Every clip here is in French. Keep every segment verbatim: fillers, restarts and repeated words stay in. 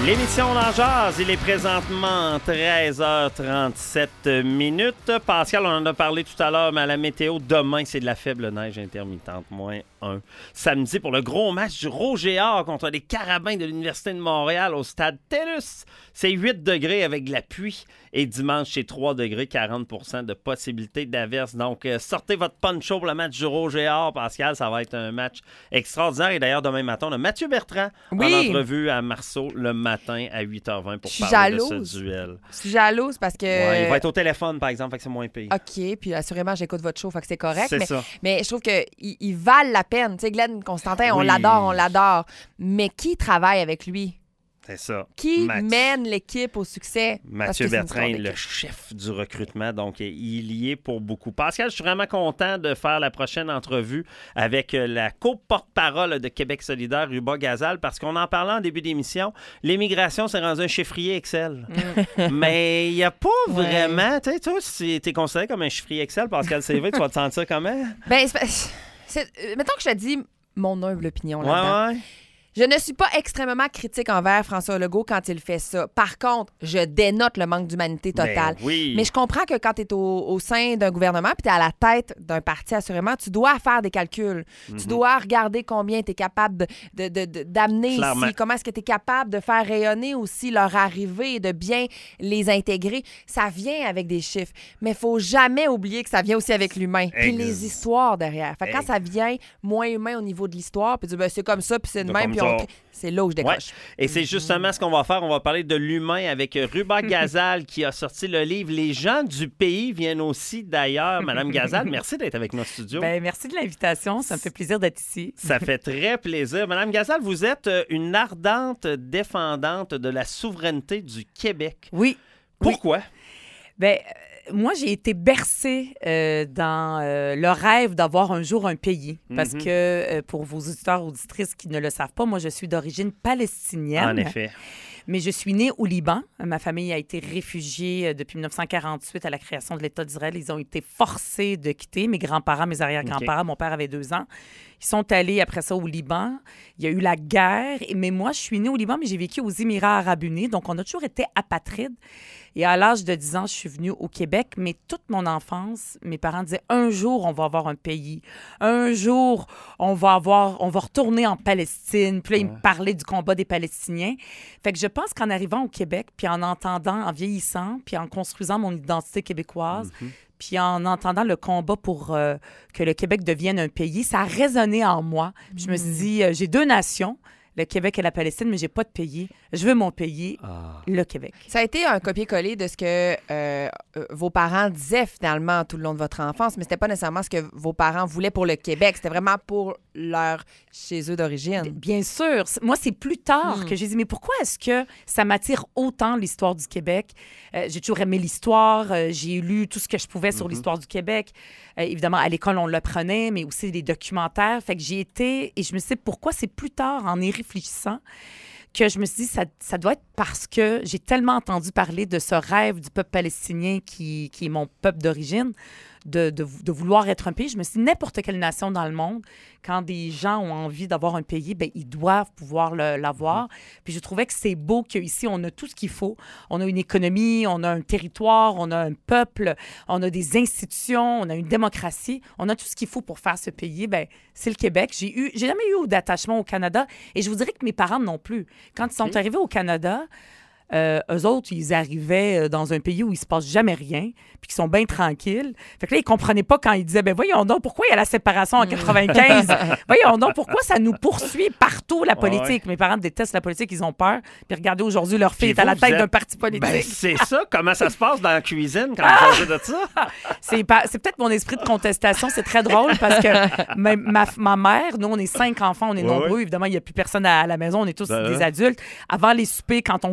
L'émission d'En Jazz, il est présentement treize heures trente-sept minutes. Pascal, on en a parlé tout à l'heure, mais à la météo, demain, c'est de la faible neige intermittente, moins un. Samedi, pour le gros match du Rouge et Or contre les Carabins de l'Université de Montréal au stade TELUS, c'est huit degrés avec de la pluie. Et dimanche, c'est trois degrés, quarante pour cent de possibilité d'averse. Donc, euh, sortez votre poncho pour le match du Rouge et Or, Pascal. Ça va être un match extraordinaire. Et d'ailleurs, demain matin, on a Mathieu Bertrand oui. en entrevue à Marceau le matin à huit heures vingt pour parler jalouse. de ce duel. Je suis jalouse parce que... Ouais, il va être au téléphone, par exemple, fait que c'est moins payé. OK, puis assurément, j'écoute votre show, fait que c'est correct. C'est mais, ça. Mais je trouve qu'ils ils valent la peine. Tu sais, Glenn Constantin, on oui. l'adore, on l'adore. Mais qui travaille avec lui? C'est ça. Qui Mathieu, mène l'équipe au succès? Mathieu Bertrand, le chef du recrutement, donc il y est pour beaucoup. Pascal, je suis vraiment content de faire la prochaine entrevue avec la co-porte-parole de Québec solidaire, Ruba Gazal, parce qu'on en parlait en début d'émission, l'immigration s'est rendue un chiffrier Excel. Mm. Mais il n'y a pas ouais. vraiment... Tu sais, toi, si tu es considéré comme un chiffrier Excel, Pascal C V, tu vas te sentir comment? Ben, c'est, c'est, mettons que je te dis mon humble opinion là-dedans. Ouais, ouais. Je ne suis pas extrêmement critique envers François Legault quand il fait ça. Par contre, je dénote le manque d'humanité totale. Mais, oui. Mais je comprends que quand tu es au, au sein d'un gouvernement puis tu es à la tête d'un parti, assurément, tu dois faire des calculs. Mm-hmm. Tu dois regarder combien tu es capable de, de, de, d'amener Clairement. ici, comment est-ce que tu es capable de faire rayonner aussi leur arrivée et de bien les intégrer. Ça vient avec des chiffres, mais il ne faut jamais oublier que ça vient aussi avec l'humain. Puis les histoires derrière. Fait que quand ça vient moins humain au niveau de l'histoire, puis tu dis ben, c'est comme ça, puis c'est de même, puis on... c'est là où je décroche. Ouais. Et c'est justement ce qu'on va faire. On va parler de l'humain avec Ruba Gazal qui a sorti le livre « Les gens du pays viennent aussi d'ailleurs ». Madame Gazal, merci d'être avec nos studios. Ben, merci de l'invitation. Ça me fait plaisir d'être ici. Ça fait très plaisir. Madame Gazal, vous êtes une ardente défendante de la souveraineté du Québec. Oui. Pourquoi? Oui. Bien, moi, j'ai été bercée euh, dans euh, le rêve d'avoir un jour un pays. Parce mm-hmm. que, euh, pour vos auditeurs auditrices qui ne le savent pas, moi, je suis d'origine palestinienne. En effet. Mais je suis née au Liban. Ma famille a été réfugiée depuis dix-neuf cent quarante-huit à la création de l'État d'Israël. Ils ont été forcés de quitter. Mes grands-parents, mes arrière-grands-parents, okay. mon père avait deux ans. Ils sont allés après ça au Liban. Il y a eu la guerre. Mais moi, je suis née au Liban, mais j'ai vécu aux Émirats arabes unis. Donc, on a toujours été apatrides. Et à l'âge de dix ans, je suis venue au Québec. Mais toute mon enfance, mes parents disaient « Un jour, on va avoir un pays. Un jour, on va avoir, on va retourner en Palestine. » Puis là, ils me parlaient du combat des Palestiniens. Fait que je pense qu'en arrivant au Québec, puis en entendant, en vieillissant, puis en construisant mon identité québécoise, mm-hmm. puis en entendant le combat pour euh, que le Québec devienne un pays, ça a résonné en moi. Puis je me suis dit, euh, j'ai deux nations, le Québec et la Palestine, mais j'ai pas de pays. Je veux mon pays, ah. le Québec. Ça a été un copier-coller de ce que euh, vos parents disaient finalement tout le long de votre enfance, mais c'était pas nécessairement ce que vos parents voulaient pour le Québec. C'était vraiment pour leur chez eux d'origine. Bien sûr. Moi, c'est plus tard hmm. que j'ai dit, mais pourquoi est-ce que ça m'attire autant l'histoire du Québec? Euh, j'ai toujours aimé l'histoire. Euh, j'ai lu tout ce que je pouvais sur mm-hmm. l'histoire du Québec. Euh, évidemment, à l'école, on l'apprenait, mais aussi des documentaires. Fait que j'y étais et je me suis dit, pourquoi c'est plus tard, en y réfléchissant, que je me suis dit, ça, ça doit être parce que j'ai tellement entendu parler de ce rêve du peuple palestinien qui, qui est mon peuple d'origine, de, de, de vouloir être un pays. Je me suis dit, n'importe quelle nation dans le monde, quand des gens ont envie d'avoir un pays, bien, ils doivent pouvoir le, l'avoir. Mm-hmm. Puis je trouvais que c'est beau qu'ici, on a tout ce qu'il faut. On a une économie, on a un territoire, on a un peuple, on a des institutions, on a une démocratie. On a tout ce qu'il faut pour faire ce pays. Bien, c'est le Québec. J'ai eu, j'ai jamais eu d'attachement au Canada et je vous dirais que mes parents non plus. Quand ils sont okay. arrivés au Canada, Euh, eux autres, ils arrivaient dans un pays où il se passe jamais rien, puis qu'ils sont bien tranquilles. Fait que là, ils comprenaient pas quand ils disaient, ben voyons donc, pourquoi il y a la séparation en quatre-vingt-quinze? Voyons donc, pourquoi ça nous poursuit partout, la politique? Ouais. Mes parents détestent la politique, ils ont peur. Puis regardez, aujourd'hui, leur fille est à la tête êtes... d'un parti politique. Ben, c'est ça, comment ça se passe dans la cuisine quand vous parlez de ça? c'est, pas... c'est peut-être mon esprit de contestation, c'est très drôle parce que ma, ma, ma mère, nous, on est cinq enfants, on est ouais, nombreux, ouais. évidemment, il n'y a plus personne à, à la maison, on est tous ben, des adultes. Avant les soupers, quand on se réunit,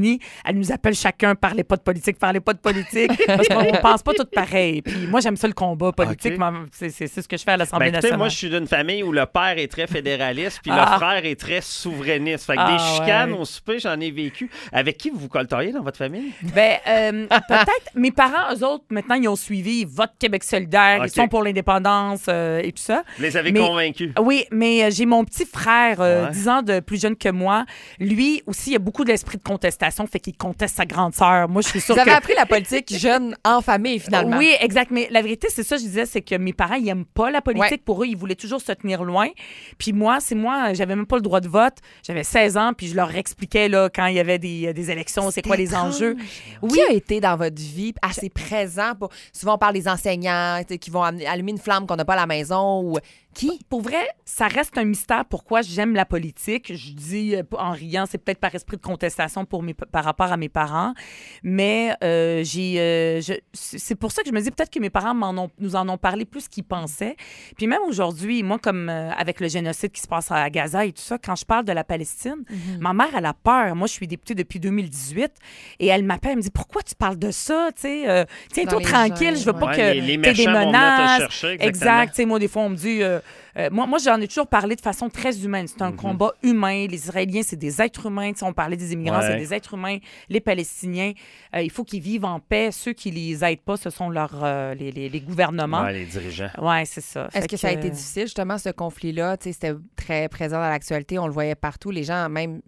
amis, elle nous appelle chacun, parlez pas de politique, parlez pas de politique, parce qu'on pense pas tout pareil. Puis moi, j'aime ça le combat politique, okay. c'est, c'est, c'est ce que je fais à l'Assemblée ben, écoutez, nationale. Moi, je suis d'une famille où le père est très fédéraliste, puis ah. le frère est très souverainiste. Fait que ah, des chicanes ouais. au souper, j'en ai vécu. Avec qui vous vous colteriez dans votre famille? Ben, euh, peut-être, mes parents, eux autres, maintenant, ils ont suivi Vote Québec solidaire, okay. ils sont pour l'indépendance euh, et tout ça. Vous les avez mais, convaincus? Oui, mais euh, j'ai mon petit frère, euh, ouais. dix ans de plus jeune que moi. Lui aussi, il a beaucoup d'esprit de contestation, fait qu'il conteste sa grande sœur. Moi, je suis sûre Vous que... avez appris la politique jeune en famille, finalement. Oui, exact. Mais la vérité, c'est ça, je disais, c'est que mes parents, ils n'aiment pas la politique. Ouais. Pour eux, ils voulaient toujours se tenir loin. Puis moi, c'est moi, j'avais même pas le droit de vote. J'avais seize ans, puis je leur expliquais là, quand il y avait des, des élections, c'est quoi les enjeux. Oui. Qui a été dans votre vie assez présent? Pour... Souvent, on parle des enseignants qui vont allumer une flamme qu'on n'a pas à la maison ou... Qui? Pour vrai, ça reste un mystère pourquoi j'aime la politique. Je dis en riant, c'est peut-être par esprit de contestation pour mes, par rapport à mes parents, mais euh, j'ai, euh, je, c'est pour ça que je me dis peut-être que mes parents m'en ont, nous en ont parlé plus qu'ils pensaient. Puis même aujourd'hui, moi, comme euh, avec le génocide qui se passe à Gaza et tout ça, quand je parle de la Palestine, mm-hmm. ma mère, elle a peur. Moi, je suis députée depuis deux mille dix-huit et elle m'appelle, elle me dit « Pourquoi tu parles de ça? Euh, Tiens-toi tranquille, je veux ouais. pas ouais, que les, les t'aies des menaces. » Chercher, exact. T'sais, moi, des fois, on me dit... Euh, Euh, moi, moi, j'en ai toujours parlé de façon très humaine. C'est un mm-hmm. combat humain. Les Israéliens, c'est des êtres humains. T'sais, on parlait des immigrants, ouais. c'est des êtres humains. Les Palestiniens, euh, il faut qu'ils vivent en paix. Ceux qui les aident pas, ce sont leurs, euh, les, les, les gouvernements. Ouais, les dirigeants. Oui, c'est ça. Est-ce que, que ça a été difficile, justement, ce conflit-là? T'sais, c'était très présent dans l'actualité. On le voyait partout. Les gens, même,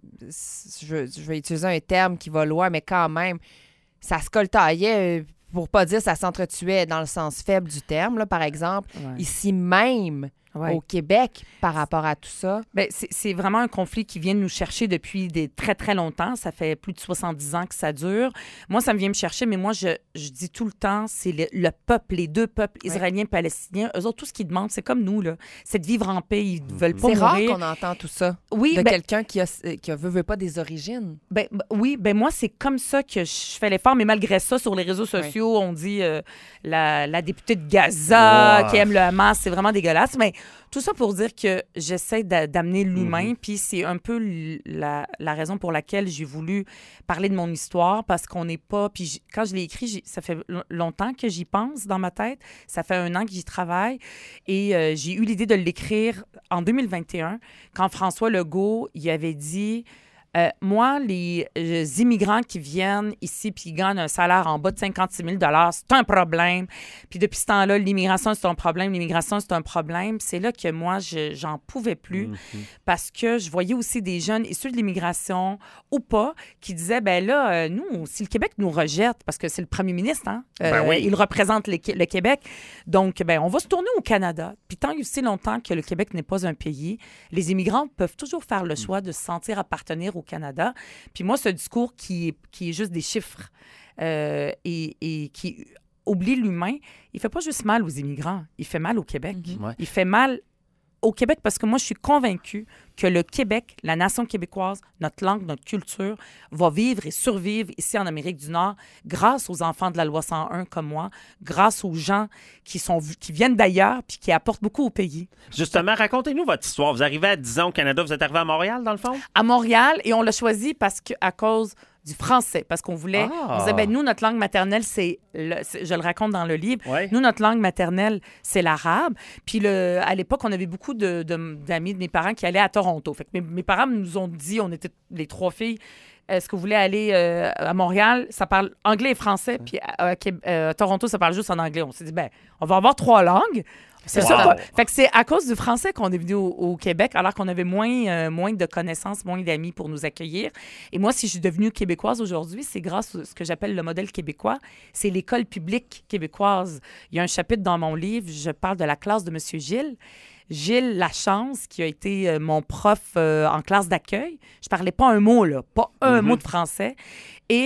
je, je vais utiliser un terme qui va loin, mais quand même, ça se coltaillait, pour pas dire ça s'entretuait dans le sens faible du terme, là, par exemple. Ouais. Ici même... Ouais. Au Québec par rapport à tout ça? Bien, c'est, c'est vraiment un conflit qui vient nous chercher depuis des très, très longtemps. Ça fait plus de soixante-dix ans que ça dure. Moi, ça me vient me chercher, mais moi, je, je dis tout le temps, c'est le, le peuple, les deux peuples, ouais. israéliens et palestiniens. Eux autres, tout ce qu'ils demandent, c'est comme nous, là, c'est de vivre en paix. Ils ne veulent pas c'est mourir. C'est rare qu'on entend tout ça oui, de ben, quelqu'un qui a, qui a veut, veut pas des origines. Ben, ben, oui, ben moi, c'est comme ça que je fais l'effort, mais malgré ça, sur les réseaux sociaux, ouais. on dit euh, la, la députée de Gaza wow. qui aime le Hamas, c'est vraiment dégueulasse, mais tout ça pour dire que j'essaie d'amener l'humain, mm-hmm. puis c'est un peu la, la raison pour laquelle j'ai voulu parler de mon histoire, parce qu'on n'est pas... Puis quand je l'ai écrit, j'ai, ça fait longtemps que j'y pense dans ma tête. Ça fait un an que j'y travaille. Et euh, j'ai eu l'idée de l'écrire en deux mille vingt et un, quand François Legault, il avait dit... Euh, moi, les euh, immigrants qui viennent ici puis qui gagnent un salaire en bas de cinquante-six mille dollars, c'est un problème. Puis depuis ce temps-là, l'immigration, c'est un problème. L'immigration, c'est un problème. C'est là que moi, je, j'en pouvais plus mm-hmm. parce que je voyais aussi des jeunes issus de l'immigration ou pas qui disaient, ben là, euh, nous, si le Québec nous rejette, parce que c'est le premier ministre, hein, euh, ben oui. il représente le, le Québec, donc, ben on va se tourner au Canada. Puis tant et aussi longtemps que le Québec n'est pas un pays, les immigrants peuvent toujours faire le choix de se sentir appartenir au au Canada. Puis moi, ce discours qui est, qui est juste des chiffres euh, et, et qui oublie l'humain, il fait pas juste mal aux immigrants, il fait mal au Québec. Mm-hmm. Ouais. Il fait mal au Québec parce que moi, je suis convaincue que le Québec, la nation québécoise, notre langue, notre culture, va vivre et survivre ici en Amérique du Nord grâce aux enfants de la loi cent un comme moi, grâce aux gens qui, sont, qui viennent d'ailleurs puis qui apportent beaucoup au pays. Justement, racontez-nous votre histoire. Vous arrivez à dix ans au Canada, vous êtes arrivé à Montréal, dans le fond? À Montréal, et on l'a choisi parce que, à cause du français, parce qu'on voulait... Ah. On disait, ben, nous, notre langue maternelle, c'est, le, c'est... Je le raconte dans le livre. Ouais. Nous, notre langue maternelle, c'est l'arabe. Puis le, à l'époque, on avait beaucoup de, de, d'amis de mes parents qui allaient à Toronto. Fait que mes, mes parents nous ont dit, on était les trois filles, est-ce que vous voulez aller euh, à Montréal? Ça parle anglais et français. Puis à, à, à, à Toronto, ça parle juste en anglais. On s'est dit, ben, on va avoir trois langues. C'est wow. ça. Fait que c'est à cause du français qu'on est venu au, au Québec, alors qu'on avait moins, euh, moins de connaissances, moins d'amis pour nous accueillir. Et moi, si je suis devenue québécoise aujourd'hui, c'est grâce à ce que j'appelle le modèle québécois. C'est l'école publique québécoise. Il y a un chapitre dans mon livre, je parle de la classe de M. Gilles. Gilles Lachance, qui a été euh, mon prof euh, en classe d'accueil. Je parlais pas un mot, là, pas un mm-hmm. mot de français. Et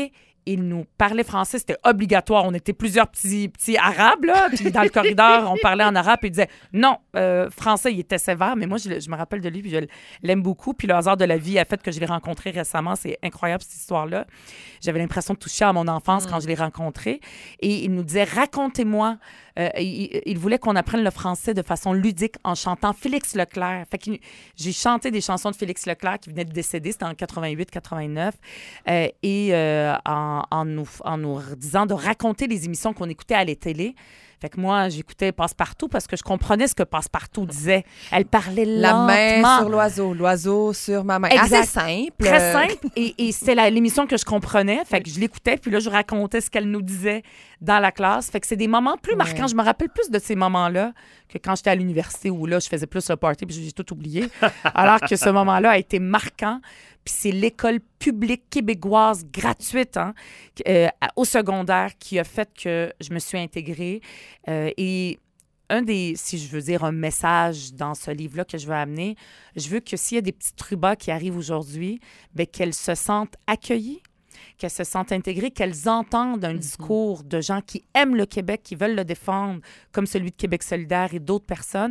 il nous parlait français, c'était obligatoire. On était plusieurs petits, petits arabes, là, puis dans le corridor, on parlait en arabe, puis il disait non, euh, français, il était sévère, mais moi, je, je me rappelle de lui, puis je l'aime beaucoup. Puis le hasard de la vie a fait que je l'ai rencontré récemment. C'est incroyable, cette histoire-là. J'avais l'impression de toucher à mon enfance mmh. quand je l'ai rencontré. Et il nous disait, racontez-moi. Euh, il, il voulait qu'on apprenne le français de façon ludique en chantant Félix Leclerc. Fait que j'ai chanté des chansons de Félix Leclerc qui venait de décéder, c'était en quatre-vingt-huit quatre-vingt-neuf, euh, et euh, en, en, nous, en nous disant de raconter les émissions qu'on écoutait à la télé. Fait que moi, j'écoutais Passe-Partout parce que je comprenais ce que Passe-Partout disait. Elle parlait lentement. La main sur l'oiseau, l'oiseau sur ma main. Exact. Assez simple. Très simple. Et, et c'était la, l'émission que je comprenais. Fait que je l'écoutais, puis là, je racontais ce qu'elle nous disait dans la classe. Fait que c'est des moments plus marquants. Ouais. Je me rappelle plus de ces moments-là que quand j'étais à l'université où là, je faisais plus le party, puis j'ai tout oublié. Alors que ce moment-là a été marquant. Puis c'est l'école publique québécoise gratuite hein, euh, au secondaire qui a fait que je me suis intégrée. Euh, et un des, si je veux dire, un message dans ce livre-là que je veux amener, je veux que s'il y a des petites trubas qui arrivent aujourd'hui, bien, qu'elles se sentent accueillies, qu'elles se sentent intégrées, qu'elles entendent un mm-hmm. discours de gens qui aiment le Québec, qui veulent le défendre, comme celui de Québec solidaire et d'autres personnes,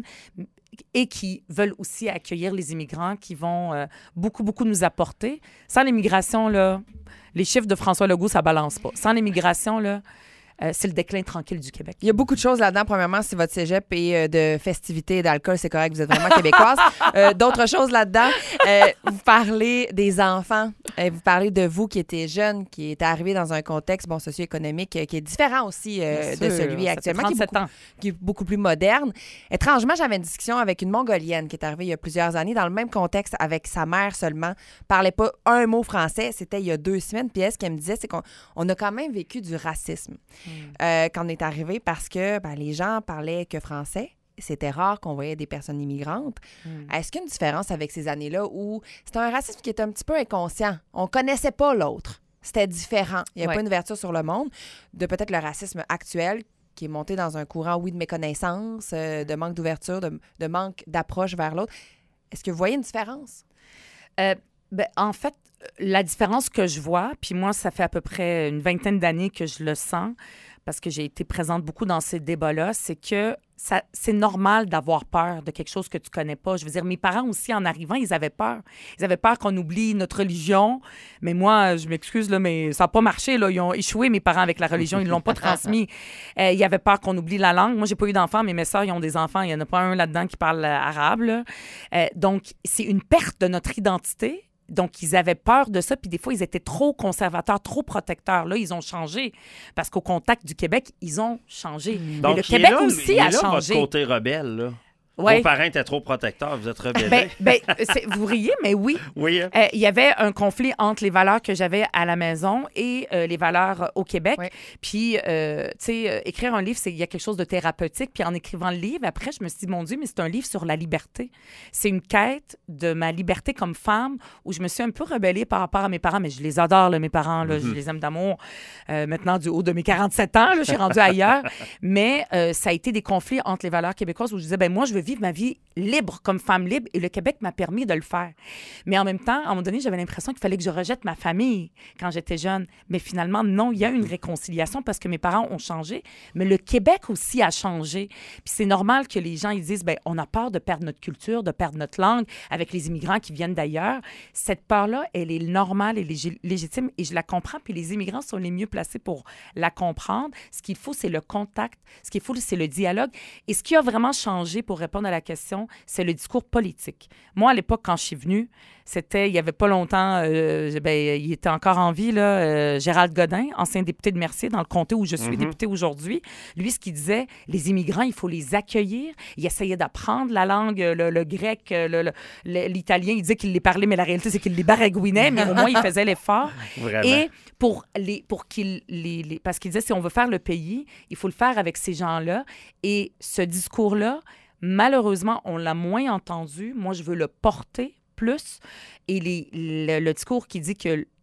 et qui veulent aussi accueillir les immigrants qui vont euh, beaucoup, beaucoup nous apporter. Sans l'immigration, là, les chiffres de François Legault, ça balance pas. Sans l'immigration, là, Euh, c'est le déclin tranquille du Québec. Il y a beaucoup de choses là-dedans. Premièrement, si votre cégep est euh, de festivités et d'alcool, c'est correct, vous êtes vraiment québécoise. Euh, d'autres choses là-dedans, euh, vous parlez des enfants, euh, vous parlez de vous qui étiez jeune, qui est arrivé dans un contexte bon, socio-économique euh, qui est différent aussi euh, de celui actuellement, qui est, beaucoup, qui est beaucoup plus moderne. Étrangement, j'avais une discussion avec une Mongolienne qui est arrivée il y a plusieurs années dans le même contexte avec sa mère seulement, parlait pas un mot français, c'était il y a deux semaines, puis elle, ce qu'elle me disait, c'est qu'on on a quand même vécu du racisme. Euh, quand on est arrivé parce que ben, les gens parlaient que français. C'était rare qu'on voyait des personnes immigrantes. Mm. Est-ce qu'il y a une différence avec ces années-là où c'était un racisme qui était un petit peu inconscient? On connaissait pas l'autre. C'était différent. Il n'y a ouais. pas une ouverture sur le monde de peut-être le racisme actuel qui est monté dans un courant, oui, de méconnaissance, euh, de manque d'ouverture, de, de manque d'approche vers l'autre. Est-ce que vous voyez une différence? Euh, ben, en fait, la différence que je vois, puis moi, ça fait à peu près une vingtaine d'années que je le sens, parce que j'ai été présente beaucoup dans ces débats-là, c'est que ça, c'est normal d'avoir peur de quelque chose que tu connais pas. Je veux dire, mes parents aussi, en arrivant, ils avaient peur. Ils avaient peur qu'on oublie notre religion. Mais moi, je m'excuse, là, mais ça n'a pas marché. Là. Ils ont échoué, mes parents, avec la religion. Ils ne l'ont pas transmis. Euh, ils avaient peur qu'on oublie la langue. Moi, j'ai pas eu d'enfants, mais mes sœurs, ils ont des enfants. Il n'y en a pas un là-dedans qui parle arabe. Là. Euh, donc, c'est une perte de notre identité. Donc, ils avaient peur de ça, puis des fois, ils étaient trop conservateurs, trop protecteurs. Là, ils ont changé, parce qu'au contact du Québec, ils ont changé. Donc, mais le Québec là, aussi il est a là, changé. Votre côté rebelle, là. Ouais. Vos parents étaient trop protecteurs, vous êtes rebelles. Ben, ben, c'est, vous riez, mais oui. Oui. Hein? Euh, il y avait un conflit entre les valeurs que j'avais à la maison et euh, les valeurs au Québec. Oui. Puis, euh, tu sais, euh, écrire un livre, c'est il y a quelque chose de thérapeutique. Puis en écrivant le livre, après, je me suis dit, mon Dieu, mais c'est un livre sur la liberté. C'est une quête de ma liberté comme femme où je me suis un peu rebellée par rapport à mes parents, mais je les adore, là, mes parents, là, mm-hmm. je les aime d'amour. Euh, maintenant, du haut de mes quarante-sept ans, là, je suis rendue ailleurs. Mais euh, ça a été des conflits entre les valeurs québécoises où je disais, ben moi, je veux vivre ma vie libre, comme femme libre, et le Québec m'a permis de le faire. Mais en même temps, à un moment donné, j'avais l'impression qu'il fallait que je rejette ma famille quand j'étais jeune. Mais finalement, non, il y a une réconciliation parce que mes parents ont changé, mais le Québec aussi a changé. Puis c'est normal que les gens ils disent, ben on a peur de perdre notre culture, de perdre notre langue avec les immigrants qui viennent d'ailleurs. Cette peur-là, elle est normale et lég- légitime et je la comprends. Puis les immigrants sont les mieux placés pour la comprendre. Ce qu'il faut, c'est le contact. Ce qu'il faut, c'est le dialogue. Et ce qui a vraiment changé, pour répondre à la question, c'est le discours politique. Moi, à l'époque, quand je suis venue, c'était, il n'y avait pas longtemps, euh, ben, il était encore en vie, là, euh, Gérald Godin, ancien député de Mercier, dans le comté où je suis mm-hmm. députée aujourd'hui. Lui, ce qu'il disait, les immigrants, il faut les accueillir. Il essayait d'apprendre la langue, le, le grec, le, le, l'italien. Il disait qu'il les parlait, mais la réalité, c'est qu'il les baragouinait, mais au moins, il faisait l'effort. Vraiment. Et pour, les, pour qu'il les, les... Parce qu'il disait, si on veut faire le pays, il faut le faire avec ces gens-là. Et ce discours-là, malheureusement, on l'a moins entendu. Moi, je veux le porter plus. Et les, le, le discours qui dit que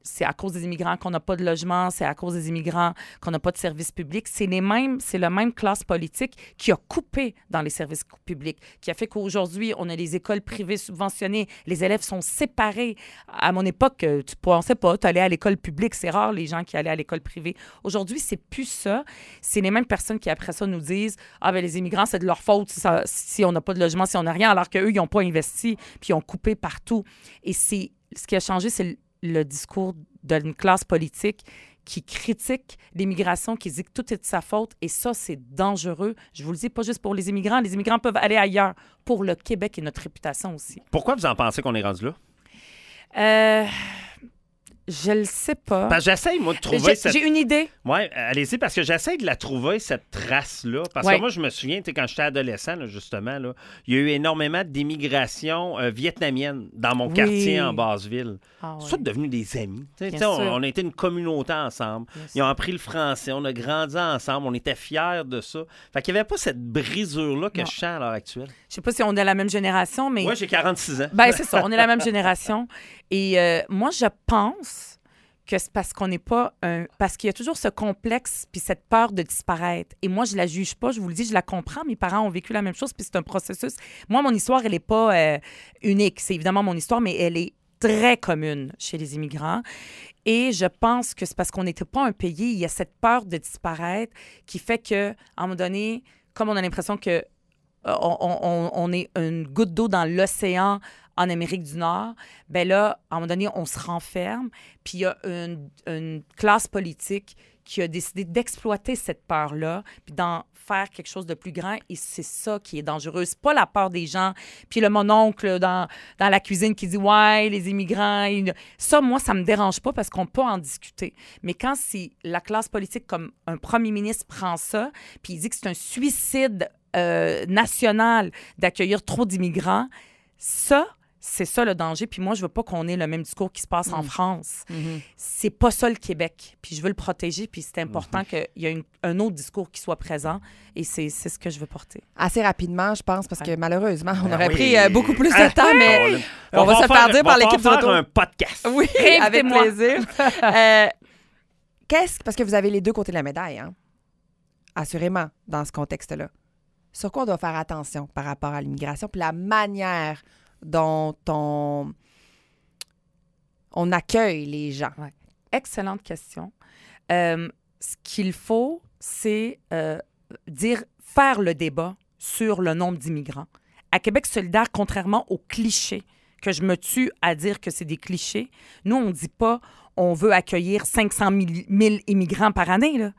c'est à cause des immigrants qu'on n'a pas de logement, c'est à cause des immigrants qu'on n'a pas de services publics. C'est les mêmes, c'est la même classe politique qui a coupé dans les services publics, qui a fait qu'aujourd'hui, on a les écoles privées subventionnées, les élèves sont séparés. À mon époque, tu ne pensais pas, tu allais à l'école publique, c'est rare les gens qui allaient à l'école privée. Aujourd'hui, c'est plus ça. C'est les mêmes personnes qui, après ça, nous disent « Ah, ben les immigrants, c'est de leur faute si, ça, si on n'a pas de logement, si on n'a rien », alors qu'eux, ils n'ont pas investi, puis ils ont coupé partout. Et c'est, ce qui a changé, c'est le discours d'une classe politique qui critique l'immigration, qui dit que tout est de sa faute. Et ça, c'est dangereux. Je vous le dis, pas juste pour les immigrants. Les immigrants peuvent aller ailleurs. Pour le Québec et notre réputation aussi. Pourquoi vous en pensez qu'on est rendu là? Euh... Je le sais pas. Parce que j'essaye, moi, de trouver j'ai, cette... J'ai une idée. Oui, allez-y, parce que j'essaie de la trouver, cette trace-là. Parce ouais. que moi, je me souviens, quand j'étais adolescent, là, justement, là, il y a eu énormément d'immigration euh, vietnamienne dans mon oui. quartier en Basse-Ville. Ah, Ils sont oui. devenus des amis. Bien on, sûr. on a été une communauté ensemble. Bien Ils ont appris le français, on a grandi ensemble, on était fiers de ça. Fait qu'il n'y avait pas cette brisure-là que non. je sens à l'heure actuelle. Je sais pas si on est la même génération, mais... Moi, j'ai quarante-six ans. Ben c'est ça, on est la même génération. Et euh, moi, je pense... que c'est parce qu'on n'est pas un... Parce qu'il y a toujours ce complexe puis cette peur de disparaître. Et moi, je la juge pas, je vous le dis, je la comprends. Mes parents ont vécu la même chose, puis c'est un processus. Moi, mon histoire, elle n'est pas euh, unique. C'est évidemment mon histoire, mais elle est très commune chez les immigrants. Et je pense que c'est parce qu'on n'était pas un pays, il y a cette peur de disparaître qui fait qu'à un moment donné, comme on a l'impression que euh, on, on, on est une goutte d'eau dans l'océan en Amérique du Nord, bien là, à un moment donné, on se renferme, puis il y a une, une classe politique qui a décidé d'exploiter cette peur-là, puis d'en faire quelque chose de plus grand, et c'est ça qui est dangereux. C'est pas la peur des gens, puis le mononcle dans, dans la cuisine qui dit « Ouais, les immigrants... » Ça, moi, ça me dérange pas parce qu'on peut en discuter. Mais quand c'est la classe politique, comme un premier ministre prend ça, puis il dit que c'est un suicide euh, national d'accueillir trop d'immigrants, ça... C'est ça le danger. Puis moi, je veux pas qu'on ait le même discours qui se passe mmh. en France. Mmh. C'est pas ça le Québec. Puis je veux le protéger. Puis c'est important mmh. qu'il y ait une, un autre discours qui soit présent. Et c'est, c'est ce que je veux porter. Assez rapidement, je pense, parce que ouais. malheureusement, on ben aurait oui. pris euh, beaucoup plus de ah, temps, mais on, on va, va se faire dire par l'équipe de faire un podcast. Oui, avec plaisir. euh, qu'est-ce Parce que vous avez les deux côtés de la médaille, hein? Assurément, dans ce contexte-là. Sur quoi on doit faire attention par rapport à l'immigration, puis la manière dont on, on accueille les gens? Ouais. Excellente question. Euh, ce qu'il faut, c'est euh, dire, faire le débat sur le nombre d'immigrants. À Québec solidaire, contrairement aux clichés, que je me tue à dire que c'est des clichés, nous, on ne dit pas on veut accueillir cinq cent mille immigrants par année. Là.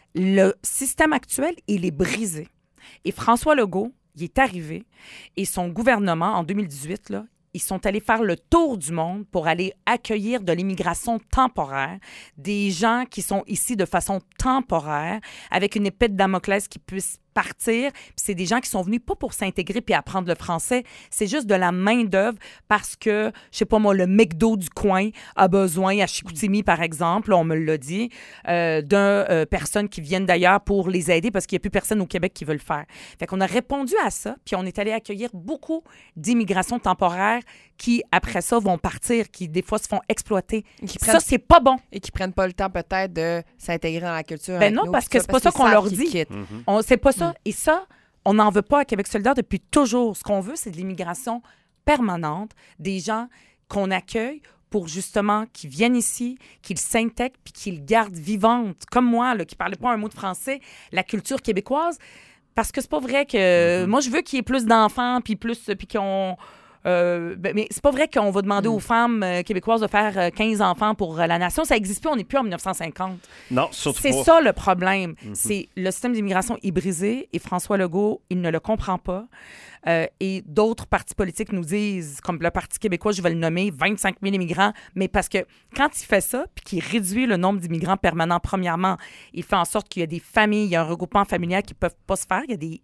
Le système actuel, il est brisé. Et François Legault, il est arrivé et son gouvernement, en deux mille dix-huit, là, ils sont allés faire le tour du monde pour aller accueillir de l'immigration temporaire, des gens qui sont ici de façon temporaire, avec une épée de Damoclès qui puisse partir. Puis c'est des gens qui sont venus pas pour s'intégrer puis apprendre le français, c'est juste de la main-d'œuvre parce que, je sais pas moi, le McDo du coin a besoin, à Chicoutimi, par exemple, on me l'a dit, euh, d'une euh, personne qui viennent d'ailleurs pour les aider parce qu'il n'y a plus personne au Québec qui veut le faire. Fait qu'on a répondu à ça, puis on est allé accueillir beaucoup d'immigration temporaire qui, après ça, vont partir, qui, des fois, se font exploiter. Qui ça, c'est pas bon. Et qui prennent pas le temps, peut-être, de s'intégrer dans la culture. Ben non, nous, parce que ça, c'est pas ça qu'on leur dit. Mm-hmm. On, c'est pas ça. Mm. Et ça, on n'en veut pas à Québec solidaire depuis toujours. Ce qu'on veut, c'est de l'immigration permanente, des gens qu'on accueille pour justement qu'ils viennent ici, qu'ils s'intègrent puis qu'ils gardent vivante. Comme moi, là, qui ne parlais pas un mot de français, la culture québécoise. Parce que c'est pas vrai que... Mm-hmm. Moi, je veux qu'il y ait plus d'enfants puis plus... puis qu'on... Euh, ben, mais c'est pas vrai qu'on va demander mm. aux femmes euh, québécoises de faire euh, quinze enfants pour euh, la nation. Ça n'existe plus, on n'est plus en dix-neuf cent cinquante. Non, surtout c'est pas. ça le problème. Mm-hmm. C'est le système d'immigration est brisé et François Legault, il ne le comprend pas. Euh, et d'autres partis politiques nous disent, comme le Parti québécois, je vais le nommer, vingt-cinq mille immigrants, mais parce que quand il fait ça, puis qu'il réduit le nombre d'immigrants permanents, premièrement, il fait en sorte qu'il y a des familles, il y a un regroupement familial qui ne peuvent pas se faire, il y a des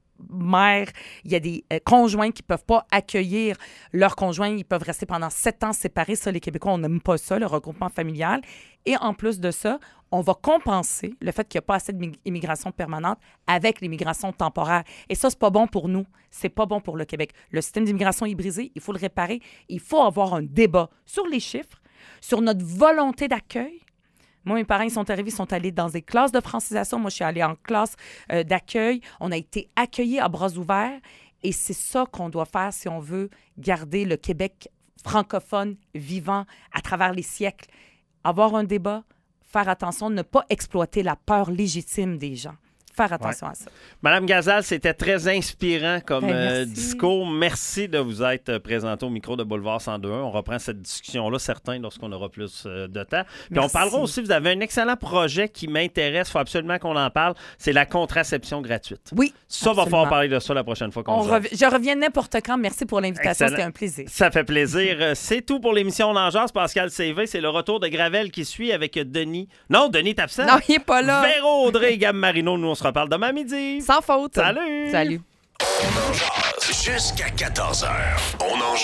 mères, il y a des euh, conjoints qui ne peuvent pas accueillir leurs conjoints, ils peuvent rester pendant sept ans séparés. Ça, les Québécois, on n'aime pas ça, le regroupement familial. Et en plus de ça, on va compenser le fait qu'il n'y a pas assez d'immigration permanente avec l'immigration temporaire. Et ça, c'est pas bon pour nous. C'est pas bon pour le Québec. Le système d'immigration est brisé, il faut le réparer. Il faut avoir un débat sur les chiffres, sur notre volonté d'accueil. Moi, mes parents, ils sont arrivés, ils sont allés dans des classes de francisation. Moi, je suis allée en classe euh, d'accueil. On a été accueillis à bras ouverts. Et c'est ça qu'on doit faire si on veut garder le Québec francophone vivant à travers les siècles. Avoir un débat, faire attention, ne pas exploiter la peur légitime des gens. Faire attention ouais. à ça. Madame Gazal, c'était très inspirant comme ben, euh, discours. Merci de vous être présenté au micro de Boulevard cent deux point un. On reprend cette discussion-là, certains, lorsqu'on aura plus euh, de temps. Puis merci. On parlera aussi, vous avez un excellent projet qui m'intéresse, il faut absolument qu'on en parle, c'est la contraception gratuite. Oui, Ça, absolument. va falloir parler de ça la prochaine fois qu'on on rev... Je reviens n'importe quand. Merci pour l'invitation, c'était un plaisir. Ça fait plaisir. C'est tout pour l'émission On en jase. Pascal C V, c'est le retour de Gravel qui suit avec Denis. Non, Denis est absent. Non, il n'est pas là. Véro, Audrey et Gab Marino, nous on se reparle demain midi. Sans faute. Salut. Salut. On en jase jusqu'à quatorze heures. On en jase.